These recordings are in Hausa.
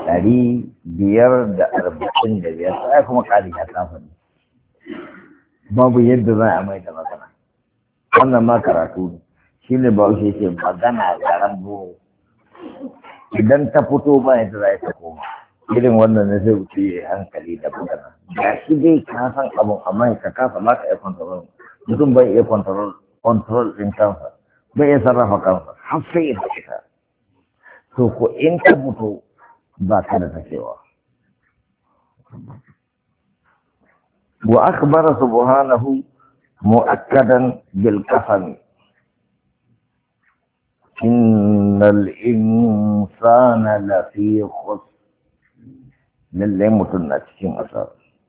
545 sai kuma ƙari ya kafa ne babu yadda za a mai da magana wannan ma karatu ne shi ne ba shi ce magana garan buru idan ta fito ba yadda za ta koma irin wannan ne zai wuce ya hankali da magana ga shi dai ka san abun amma ka kasa ba ka iya kwantarol mutum bai iya kwantarol ɗin kansa bai iya sarrafa kansa har sai ya fita to ko in ta fito ba ka da takewa wa akhbara subhanahu mu'akkadan bil qasam innal insana lafi khusr lallai mutum na cikin asara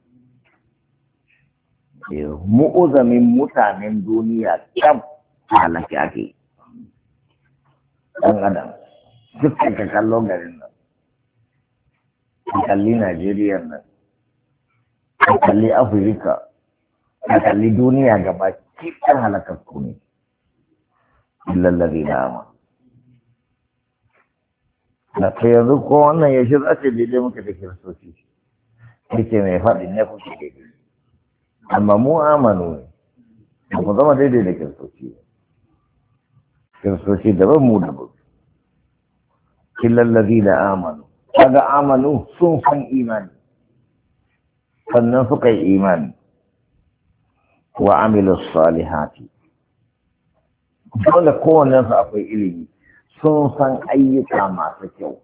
mu'uzamin mutanen duniya kam halaki ake ɗan adam duk ka kallo garin nan ka kalli Najeriya nan ka kalli Afirka ka kalli duniya gaba cikin halakakku ne illallazi na ama na ta yanzu ko wannan ya shi za ce daidai muka da kiristoci yake mai faɗi ne kuke daidai amma mu amanu ne ba ku zama daidai da kiristoci daban mu daban illallazi da amanu kaga amanu sun san imani sannan suka yi imani wa amilu salihati dole kowannen su akwai ilimi sun san ayyuka masu kyau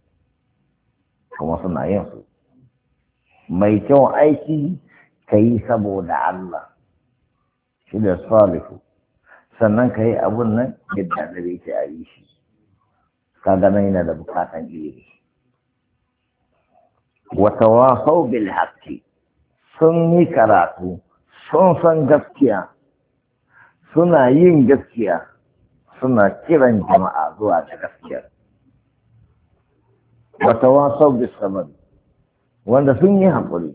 kuma suna yin su mai kyau aiki ka yi saboda Allah shi da salihu sannan ka yi abun nan yadda da yake a yi shi kaga nan yana da bukatan ilimi wata wasau bil haqqi sun yi karatu sun san gaskiya suna yin gaskiya suna kiran jama'a zuwa da gaskiya wata wasau bis sabr wanda sun yi haƙuri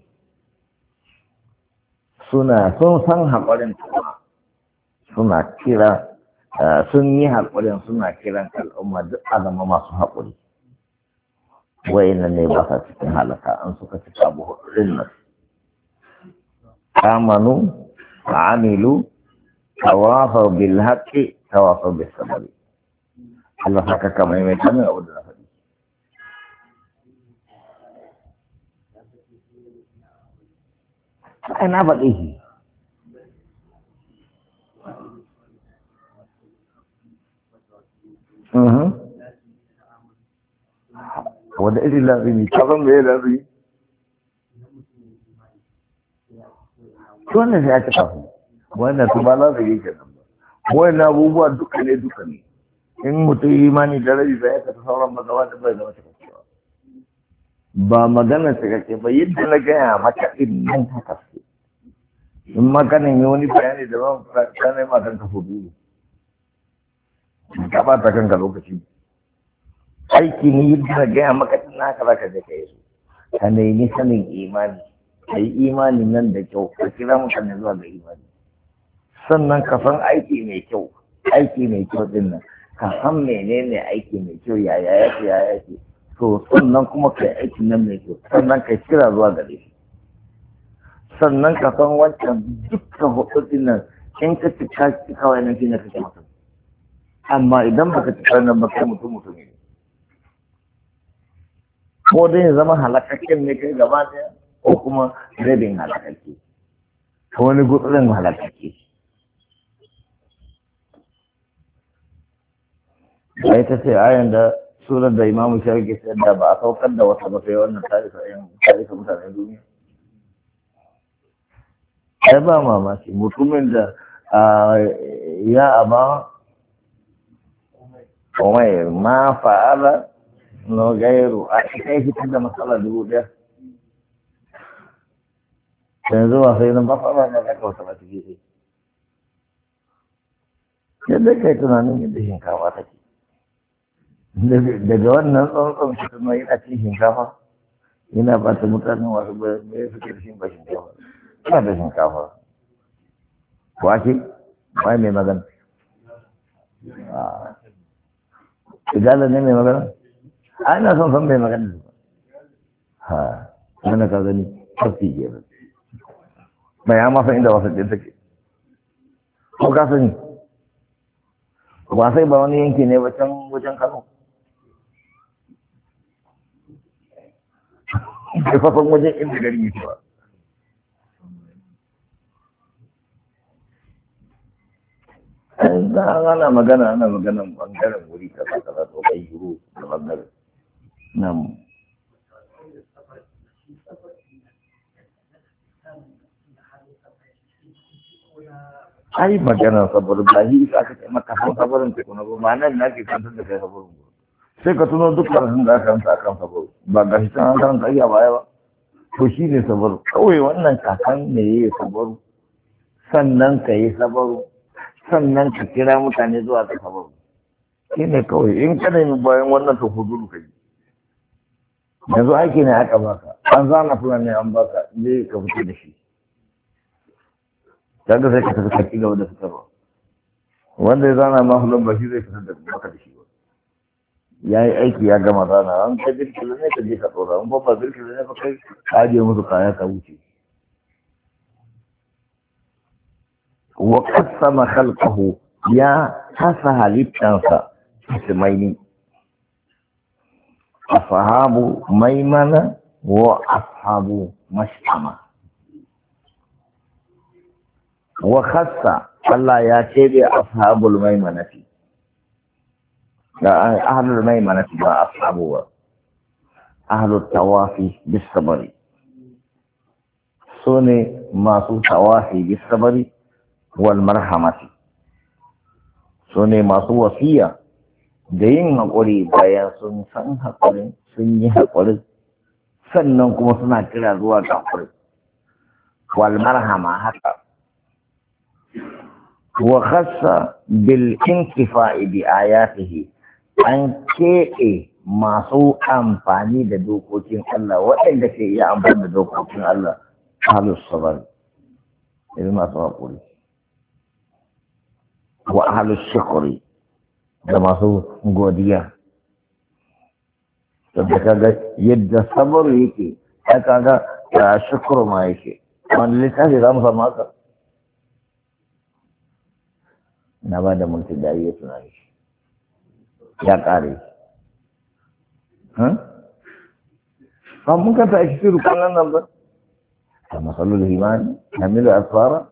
sun san haƙurin suna kira sun yi haƙurin suna kiran al'umma duk a zama masu haƙuri wayannan ne ba sa cikin halaka an suka ci abu hudun nan amanu amilu tawafaw bil haqqi tawafaw bis sabr Allah haka kamar mai kamar abu da faɗi sai na faɗi shi wanda irin lazimi kafin mai lazimi wannan sai ya ci kafin wannan su ba lazimi ke nan ba wannan abubuwa duka ne in mutum imani da rabi ba ya kasa sauran mazawa da bai zama cikakkewa ba magana cikakke ba yadda na gaya maka in nan ta kaske in maganin yi wani bayani da ban kanai ma kanka fudu ka ba ta kanka lokaci aiki ne yadda na gaya maka tun haka za ka je ka yi su ka nemi sanin imani ka yi imani nan da kyau ka kira mutane zuwa ga imani sannan ka san aiki mai kyau din nan ka san menene aiki mai kyau yaya yake to sannan kuma ka yi aiki nan mai kyau sannan ka kira zuwa gare shi sannan ka san wancan dukkan hudodin nan in ka cika kawai nan shi ne kake masa amma idan baka cika nan ba kai mutum ne ko dai zama halakakken ne kai gaba daya ko kuma rabin halakakke ko wani gutsurin halakakke sai ta ce ayan da surar da imamu shafi ke da ba a saukar da wata ba sai wannan tarifa mutanen duniya sai ba mamaki mutumin da ya aba umai ma fa'ala no gairu a kai fitar da matsala 1000 yanzu ba sai nan ba fara na zaka wata ba take yadda kai tunanin yadda shinkafa take daga wannan tsawon shi kuma yana cin shinkafa yana ba ta mutanen wasu ba ya fi karshen ba shinkafa ina da shinkafa wake wai mai magana igala ne mai magana a ina son san mai magana ha wanda ka gani tafi ke ba ya masa inda wasu ɗin take ko ka sani ba sai ba wani yanki ne wajen Kano bai fasan wajen inda gari yake ba ana magana bangaren wuri kaza to kai shiru da bangaren nan ai magana sabar bahi aka ce maka san sabarin ta kuma ba nan nake kantar da kai sabarin sai ka tuno duk karatun da aka kanta akan sabar ba ga shi an karanta iya baya ba to shi ne sabar kawai wannan kakan ne yayi sabar sannan ka yi sabar sannan ka kira mutane zuwa ga sabar shi ne kawai in kada yi bayan wannan to huduru ka yi yanzu aiki ne aka baka an zana fulani an baka zai ka fito da shi kaga sai ka tafi ka ci gaba da fitarwa wanda ya zana ma hulan ba shi zai fitar da maka da shi ba ya yi aiki ya gama zana an kai birkila ne ka je ka tsora an babba birkila ne ba kai ka ajiye musu kaya ka wuce wa qasama khalqahu ya hasa halittansa ismaini ashabu maimana wa ashabu mashama wa khassa Allah ya ce da ashabul maimanati da ahlul maimanati ba ashabu wa ahlut tawafi bis sabri sune masu tawafi bis sabri wal marhamati sune masu wasiya da yin haƙuri bayan sun san haƙurin sun yi haƙurin sannan kuma suna kira zuwa ga haƙuri wal marhama haka وخص بالانتفاع بآياته an keɓe masu amfani da dokokin Allah waɗanda ke iya amfani da dokokin Allah halus sabar irin masu haƙuri wa halus shukuri da masu godiya da kaga yadda sabar yake ya kaga ya shukuru ma yake wani littafi za mu samu haka na ba da mulki dari ya tunani ya ƙare ba mun kanta a cikin rukunan nan ba a matsalolin himani na milo asfara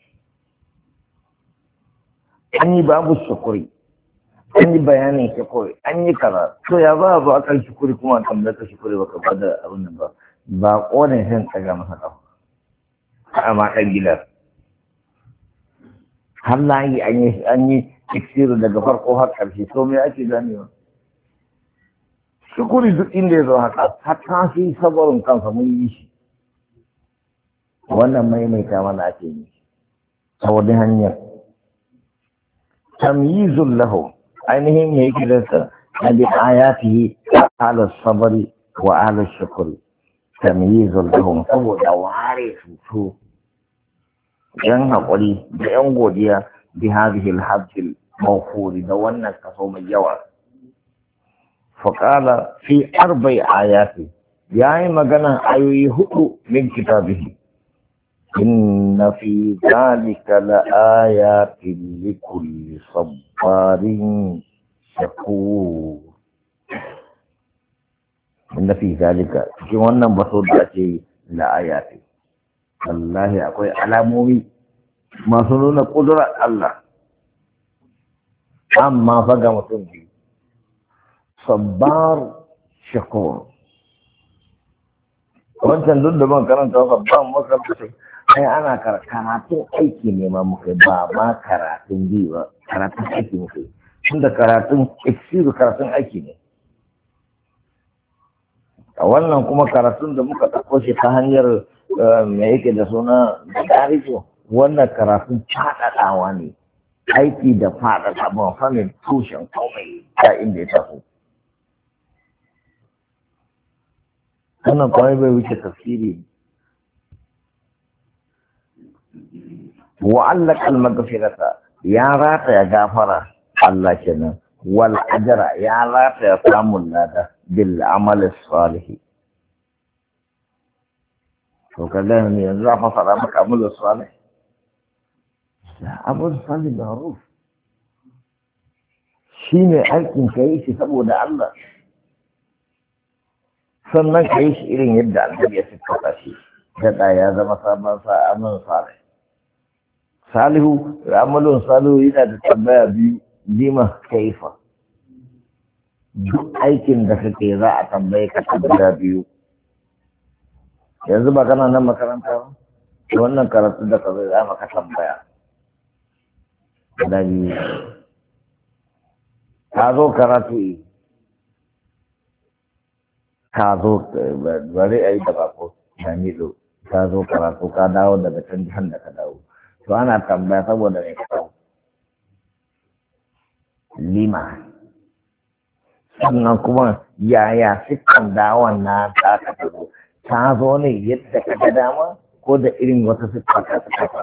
an yi babu shukuri an yi bayanin shukuri an yi kaza to ya ba a zo akan shukuri kuma a tambayar shukuri ba ka ba da abin nan ba ba ƙonin shan tsaga masa ƙafa a matan gidan har layi an yi iksiru daga farko har ƙarshe to me ake ganewa shukuri duk inda ya zo haka hatta shi sabarin kansa mun yi shi wannan maimaita mana ake yi ta wani hanyar tamyizun lahu ainihin ya yi kiransa na bi ayatihi ala sabari wa ala shukuri tamyizun lahu saboda ware su yan haƙuri da yan godiya bi hadhihi al-habd al-mawfur da wannan kaso mai yawa faqala fi arba'i ayati yayi magana ayoyi hudu min kitabihi inna fi dhalika la ayatin li kulli sabarin shakur inna fi dhalika cikin wannan baso da ake la ayati wallahi akwai alamomi masu nuna ƙudurar Allah amma fa ga mutum biyu sabbar shakur wancan duk da ban karanta sabbar makaranta ai ana karatun aiki ne ma muka ba ma karatun biyu ba karatun aiki muka tunda karatun iksiru karatun aiki ne a wannan kuma karatun da muka ɗauko shi ta hanyar me yake da suna da tarihi wannan karatun faɗaɗawa ne aiki da faɗaɗa ban sanin tushen komai ta inda ya tafi wannan kawai bai wuce tafsiri wa'allaka al-maghfirata ya rata ya gafara Allah kenan wal ajra ya rata ya samun lada bil amal salih to ka gane ne yanzu za a fasara maka amalu salih amalu salih ma'ruf shine aikin ka yi shi saboda Allah sannan ka yi shi irin yadda annabi ya siffata shi daɗa ya zama sabon amalin salih salihu amalin salihu yana da tambaya biyu lima kaifa duk aikin da kake za a tambaye ka tambaya biyu yanzu ba kana nan makaranta ba wannan karatu da ka zai za maka tambaya da biyu ka zo karatu yi ka zo bari a yi da bako da nido ka zo karatu ka dawo daga can jihar da ka dawo to ana tambaya saboda mai ka dawo lima sannan kuma yaya sikan dawon na ta ka tazo ta zo ne yadda ka ga dama ko da irin wata siffa ka ta kafa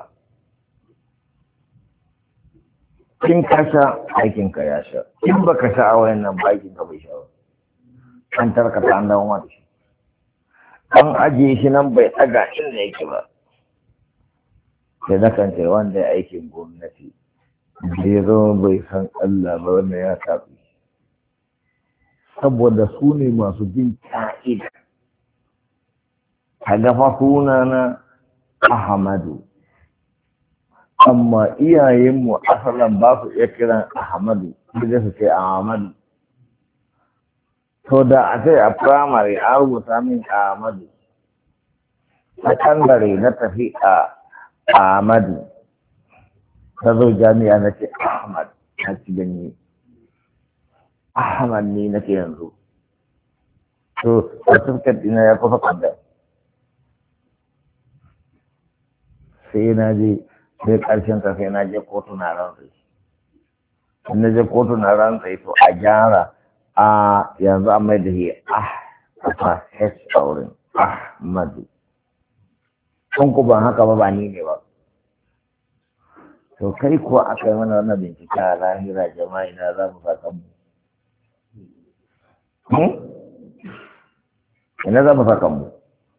kin ka sha aikin ka ya sha in baka sha a wayan nan bakin ka bai sha ba an tarkata an dawo ma da shi an ajiye shi nan bai tsaga inda yake ba sai na kan ce wanda ya aikin gwamnati bai zo bai san Allah ba wanda ya tafi saboda su ne masu bin ka'ida ka gafa sunana Ahmadu amma iyayenmu asalan ba su iya kiran Ahmadu sai su ce Ahmadu to da a ce a firamare an rubuta min Ahmadu sakandare na tafi a Ahmadu ta zo jami'a na ce Ahmad na ci ganye Ahmad ne nake yanzu to certificate dina ya kusa kwanda sai na je sai karshen ka sai na je kotu na rantsai in na je kotu na rantsai to a gyara a yanzu an mai da shi a H auren Ahmadu kun ku ban haka ba ni ne ba to kai kuwa aka yi mana wannan bincike a lahira jama'a ina za mu saka mu ina za mu saka mu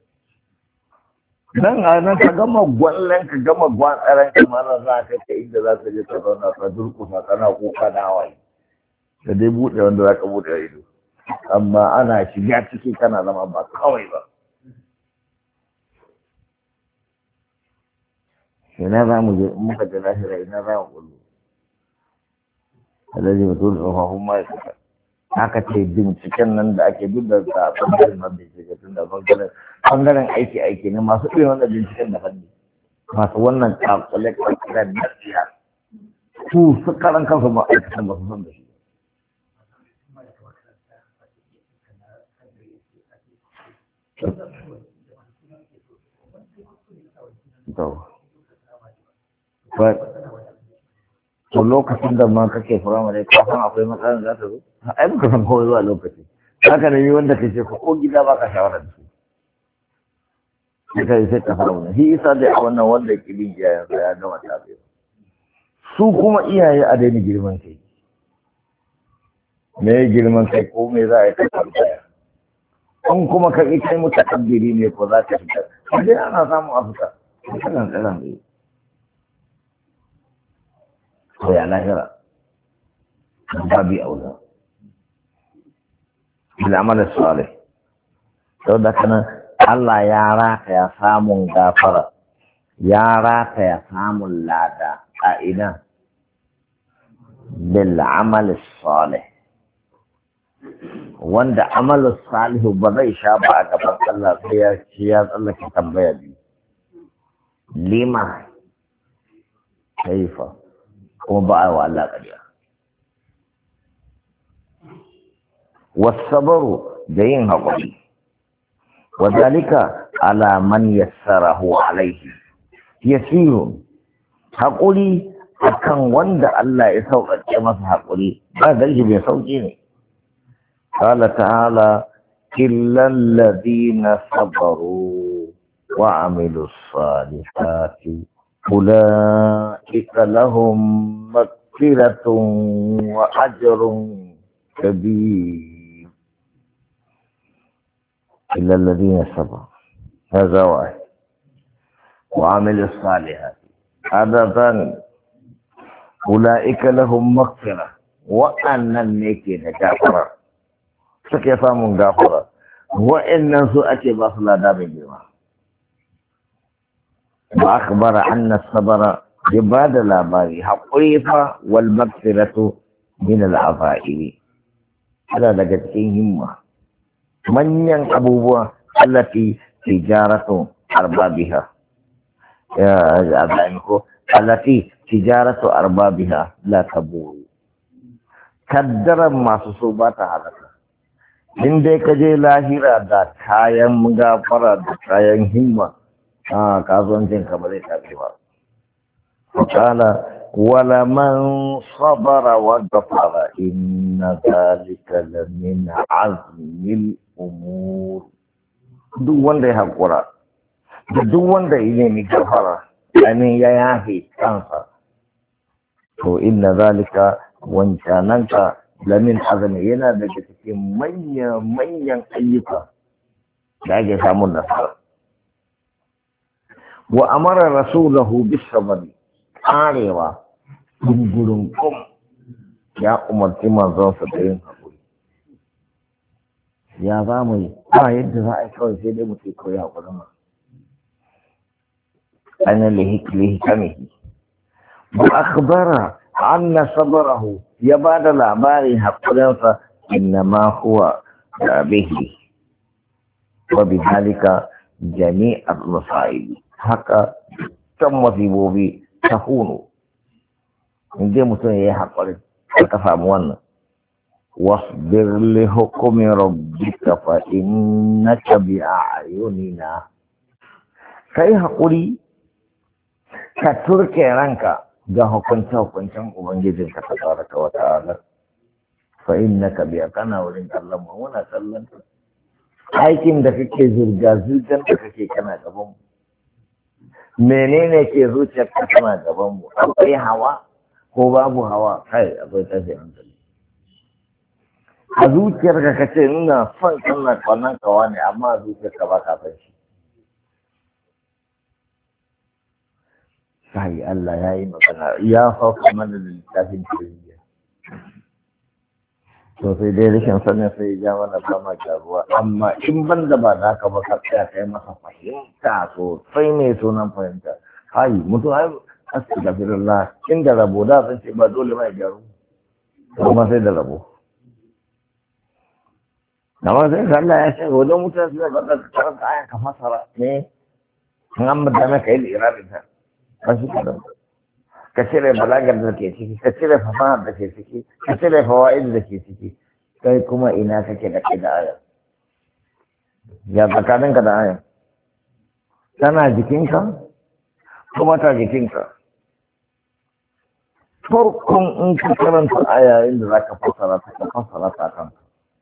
nan a nan ka gama gwallon ka gama gwantsaran kamar za ka kai inda za ka je ka zauna ka durkusa kana kuka na hawaye da dai buɗe wanda za ka buɗe ido amma ana shiga ciki kana zama ba kawai ba ina za mu je muka je lahira ina za mu kullu alaji mutum tsofaffin ma'aikata haka ce binciken nan da ake duk da sa ɓangaren na bincike tun da ɓangaren aiki ne masu irin wannan binciken da fanni masu wannan kakule-kakule na siya su karan kansu ma'aikatan ba su san da shi to lokacin da ma kake firamare ka san akwai matsalar za ta zo ai baka san kawai zuwa lokaci haka ne wanda kace ko gida baka shawara da su sai ka fara wannan shi isa da wannan wanda kilin iyayen sa ya gama tafiya su kuma iyaye a daina girman kai me girman kai ko me za a yi ta tambaya an kuma ka kai mutakabbiri ne ko za ka fita sai ana samun afuka kana tsaran ne to ya lahira babi aula bil'amal salih to da kana Allah ya raka ya samun gafara ya raka ya samun lada a ina bil amal salih wanda amal salih ba zai sha ba a gaban Allah sai ya ci ya tsallake tambaya biyu lima kaifa kuma ba a wa Allah ƙarya. Wasabaru da yin haƙuri, wadalika ala man yassarahu alaihi, yasiru haƙuri akan wanda Allah ya sauƙaƙe masa haƙuri, ba da shi bai sauƙi ne. Qala ta'ala, illa alladhina sabaru wa amilus salihati أولئك لهم مغفرة وأجر كبير إلا الذين صبروا هذا واحد وعمل الصالحات هذا ثاني أولئك لهم مغفرة وأن النيكين كافرة فكيف من غافرة وإن سؤال بصلا دام الجماعة وأخبر أن الصبر جباد الأباري حقيقة والمغفرة من العظائم هذا لقد همة من ينقبوا التي تجارة أربابها التي تجارة أربابها لا تبور كدر ما صوبات هذا عندك جي لاهرة دا كاين مغافرة دا كاين همة كازون جن كبري كبيرة فقال ولمن صبر وغفر إن ذلك لمن عزم الأمور دو وندي حقورا دو وندي ينمي غفرة يعني ياهي كانسا تو إن ذلك وانشانك لمن عزم ينا دكتك من أيضا لاجي سامون نصر وأمر رسوله بالصبر قالوا gurunkum ya umarci manzon sa da yin haƙuri ya za mu yi ba yadda za a yi kawai sai dai mutum koyi haƙuri ma ana lihikamihi wa akhbara anna sabarahu ya ba da labarin haƙurinsa innama huwa bihi wa bidhalika jami'ar masa'ili haka kan masibobi tahunu in dai mutum ya yi haƙuri ka samu wannan wasbir li hukmi rabbika fa innaka bi a'yunina kai haƙuri ka turke ranka ga hukuncen ubangijinka tabaraka wa ta'ala fa innaka bi kana wurin kallon mu muna kallon aikin da kake zirga-zirgar da kake kana gaban mu menene ke zuciyarka kana gaban mu akwai hawa ko babu hawa kai akwai tashi hankali a zuciyarka ka ce ina son kana kwanan kawa ne amma a zuciyarka ba ka san shi sai Allah ya yi magana ya sauka mana da littafin tarbiyya to sai dai rashin sanin sai ya mana fama ruwa amma in ban da ba za ka ba ka tsaya kai masa fahimta sosai ne sunan fahimta hai mutum ai astaghfirullah inda rabo da sun ce ba dole mai gyaru kuma sai da rabo amma sai Allah ya ce wajen mutane su ga da karanta ayan ka fasara ne an bada maka yi irabin ta ba shi ka cire balagar da ke ciki ka cire fasahar da ke ciki ka cire fawaid da ke ciki kai kuma ina kake da kai da aya ya tsakaninka da aya tana jikinka kuma ta jikinka farkon in ka karanta aya inda za ka fassara ta kanka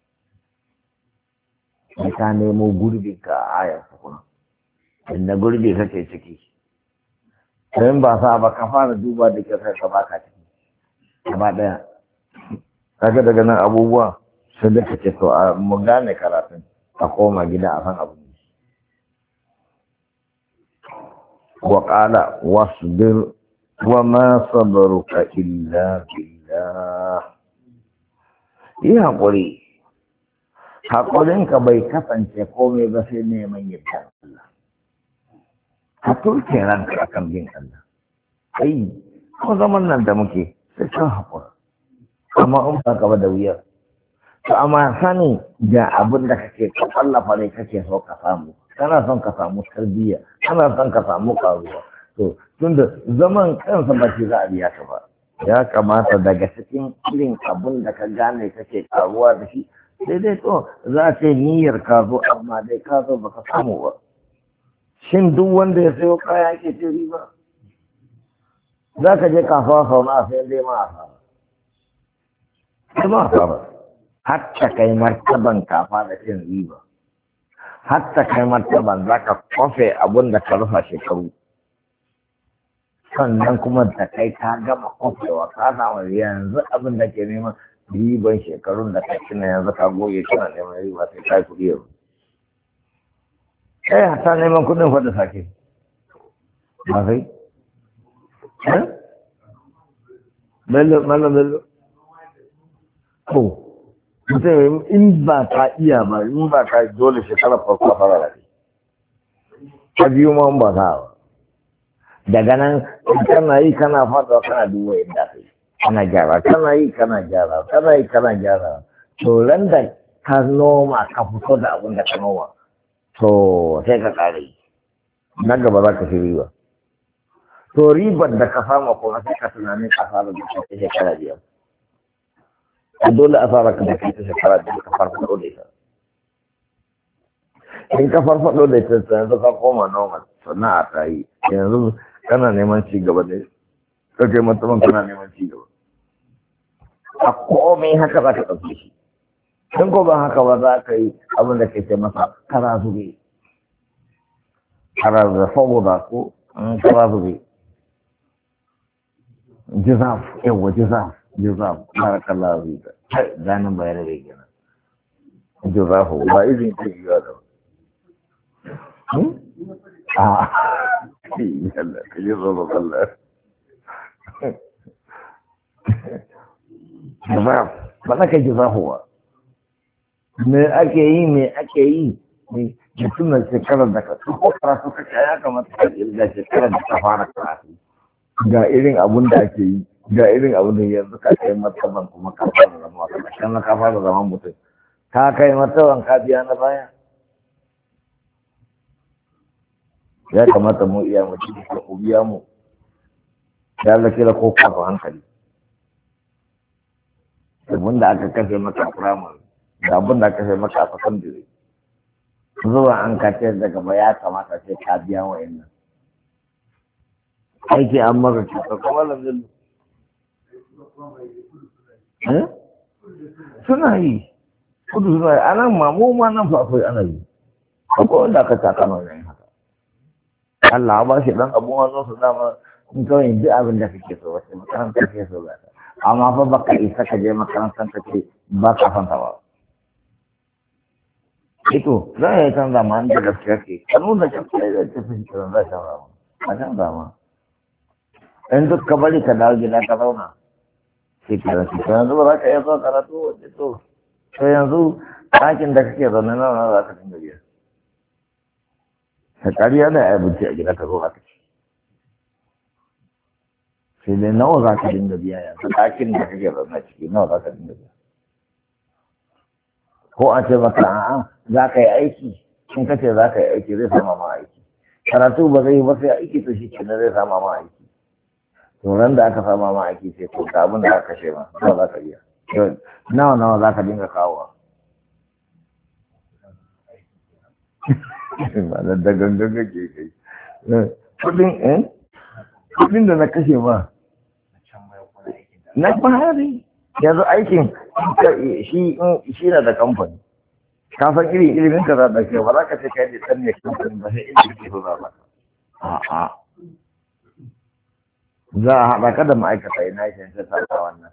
sai ka nemo gurbin ka a ayar kuma inda gurbi kake ciki sai ba sa ba ka fara duba da kyau ka baka ciki gaba daya kaga daga nan abubuwa sai da kace to mu gane karatun a koma gida a san abu wa qala wasbir wa ma sabruka illa billah yi haƙuri haƙurinka bai kasance komai ba sai neman yadda Allah ka turke ranka akan bin Allah ai ko zaman nan da muke sai ka haƙura amma in ba ka ba da wuya to amma sani ga abin da kake ka tsallafa ne kake so ka samu kana son ka samu tarbiyya kana son ka samu karuwa to tunda zaman kansa ba shi za a biya ka ba ya kamata daga cikin irin abin da ka gane kake karuwa da shi daidai to za a ce niyyar ka zo amma dai ka zo baka samu ba shin duk wanda ya sayo kaya yake ce riba za ka je kasuwa sau na sai dai ma a fara sai ma a fara hatta kai martaban kafa da cin riba hatta kai martaban za ka kofe abin da ka rufa shekaru sannan kuma da kai ka gama kofewa ka samu yanzu abin da ke neman riban shekarun da kai kina yanzu ka goge kina neman riba sai kai kuɗi yau hata neman kuɗin fa da sake ba sai bello mallam bello to mutum in ba ka iya ba in ba ka dole shekarar farko a fara da ta biyu ma ba ta ba daga nan kana yi kana fata kana duba inda ka yi kana gyara kana yi kana gyara kana yi kana gyara to ran da ka noma ka fito da abin da ka noma to sai ka kare yi nan gaba za ka fi riba to ribar da ka samu kuma sai ka tunanin asarar da ka ta shekara biyar a dole asarar ka da ka ta shekara biyar ka farfaɗo da ita in ka farfaɗo da ita yanzu ka koma normal sannan a ta yi yanzu kana neman ci gaba ne ka kai mutumin kana neman ci gaba a komai haka za ka ɗauke shi in ko ba haka ba za ka yi abin da ke ce masa kara zube kara da saboda ko kara zube jizaf yawa jizaf barakallahu fika ganin bayar da gina jizafu ba izin ce yiwa da a yalla ka yi zo ba kallar jizaf ba na ka jizafu ba me ake yi ne mutumin shekarar da ka ko karatu ka ya kamata ka irga shekarar da ka fara karatu ga irin abun da ake yi ga irin abun da yanzu ka kai martaban kuma ka fara zama kan ka fara zaman mutum ka kai martaban ka biya na baya ya kamata mu iya mu ci da ku biya mu ya Allah kira ko ka hankali abun da aka kashe maka firamare da abun da aka kashe maka a sakandare zuwa an kace daga ba ya kamata sai ka biya wa'annan aiki an maka cuta kuma lalzin suna yi kudu suna yi anan mamu ma nan fa akwai ana yi akwai wanda aka taka nan yin haka Allah ba shi dan abun wannan su dama in kawai duk abin da kake so wace makaranta kake so ba amma fa baka isa ka je makarantar ka ce ba ka fanta ba ito za a yi canza ma da gaskiya ke kanu da gaskiya da ta fi kiran za ta rama a canza ma in duk ka bari ka dawo gida ka zauna sai ka rasu to yanzu ba za ka iya zuwa karatu waje to yanzu ɗakin da kake zaune na za ka dinga biya ka ƙariya da abinci a gida ka zo haka sai dai nawa za ka dinga biya yanzu ɗakin da kake zaune ciki nawa za ka dinga biya ko a ce maka a'a za ka yi aiki in ka ce za ka yi aiki zai sama ma aiki karatu ba zai yi ba sai aiki to shi kenan zai sama ma aiki to ran da aka sama ma aiki sai to ga abin da aka kashe ma nawa za ka biya nawa za ka dinga kawowa ba da gangan kake kai kudin da na kashe ma na fahari yanzu aikin shi na da kamfani ka san ilimin ka za ɗauke ba za ka ce kai da ɗan ne kamfani ba sai ilimin ke so za ba a'a za a haɗa ka da ma'aikata ina shi ta sa wannan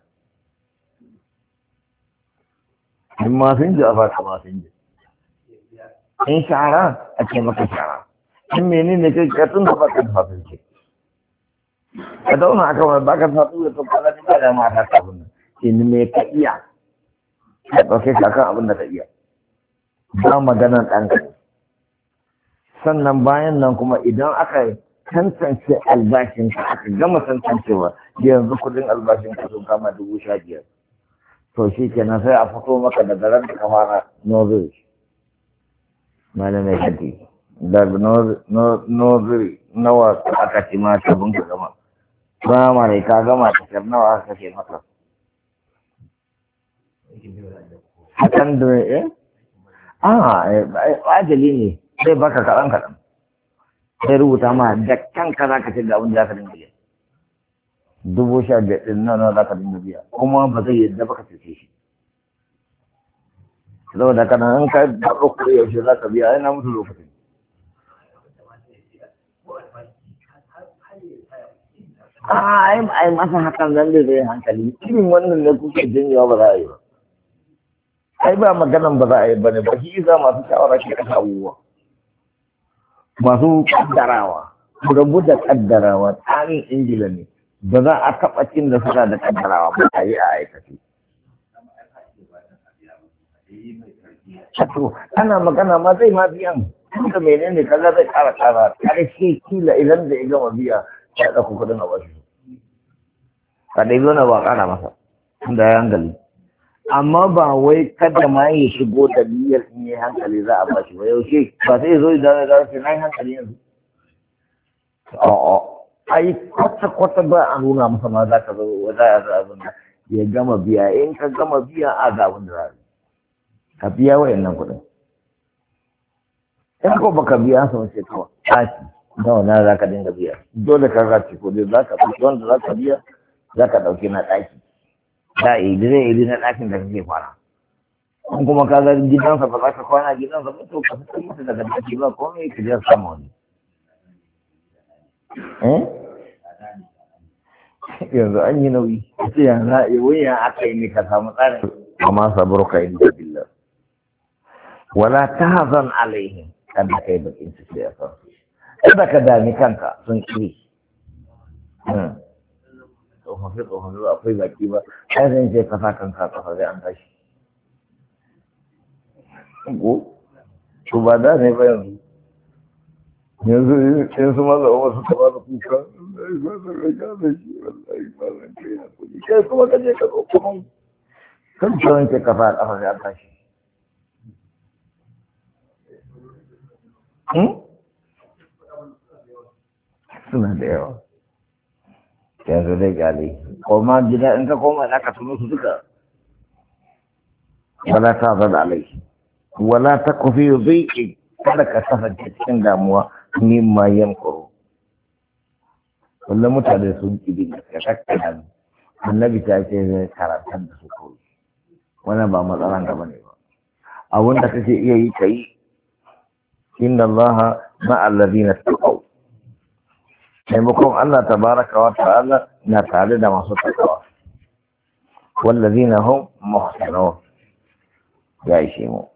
in ma sun ji a fata ma sun ji in shara a ce maka shara in mene ne kai ka tun da baka da fasin ce ka dauna aka wani baka da fasin da to ka zaɓi ba da mata kafin nan in me ka iya ka ɗauke shi akan abin da ka iya ba maganan ɗanka sannan bayan nan kuma idan aka tantance albashinka aka gama tantancewa yanzu kudin albashinka sun kama 15,000 to shi kenan sai a fito maka daga ran da ka fara nozuri malamai kati da nozuri nawa aka ci ma tabin ka gama firamare ka gama takar nawa aka kashe maka hakan da ajali ne sai baka kaɗan sai rubuta ma da kanka za ka ce da abin da za ka dinga biya 15,000 ɗin nan za ka dinga biya kuma ba zai yadda baka cece shi saboda kana in ka daɗo kuɗi yaushe za ka biya yana mutu lokacin ai masa hakan zan da zai hankali irin wannan ne kuke janyewa ba za a yi ba ai ba maganan ba za a yi ba ne ba shi isa masu shawara ke kasa abubuwa masu kaddarawa rabu da kaddarawa tsarin ingila ne ba za a taɓa cin da suna da kaddarawa ba a yi a aikace. Sato ana magana ma zai ma biyan tunda menene kaza zai ƙara ƙarshe kila idan da ya gama biya ya ɗauka kuɗin a wasu ka dai zo na ba ƙara masa tunda ya hankali amma ba wai kada ma ya shigo da niyyar in yi hankali za a bashi ba yaushe ba sai zo da sai na yi hankali yanzu a'a ai kwata ba a nuna masa ma za ka zo za a zo abin da ya gama biya in ka gama biya a ga abin da za ka biya wayannan kuɗin in ko baka biya su wace kawai ɗaki nawa na za ka dinga biya dole ka raci ko dai za ka ɗauki wanda za ka biya za ka ɗauki na ɗaki da zai na ɗakin da kake kwana in kuma ka ga gidansa ba za ka kwana gidansa ba to ka fitar masa daga ɗaki ba komai ka je samu wani yanzu an yi nauyi ce yanzu a yi ya aka yi ne ka samu tsarin amma sabar ka yi da billah wala ta hazan alaihim kada kai bakin ciki ya san kada ka dami kanka sun kiri tsofaffi ba akwai baki ba ai zan ce ka sa kanka kafa zai an tashi ko to ba da ne ba yanzu maza wa suka ba da kuka wallahi ba zan raga da shi wallahi ba zan kai na kuɗi kai kuma ka je ka zo kuma kan ka wanke kafa a kafa zai an tashi suna da yawa yanzu dai gali koma gida in ka koma za ka tuno su duka wala ta zan alai wala ta kufi zai kada ka kasance cikin damuwa mimma yankuru kullum mutane sun kibi ka kakkana annabi ta ce zai karantar da su kawai wannan ba matsalan gaba ne ba abin da kake iya yi ka yi inna allaha ma'al ladina taqaw taimakon Allah tabaraka wa ta'ala na tare da masu takawa wallazina hum muhsinun ya ishe mu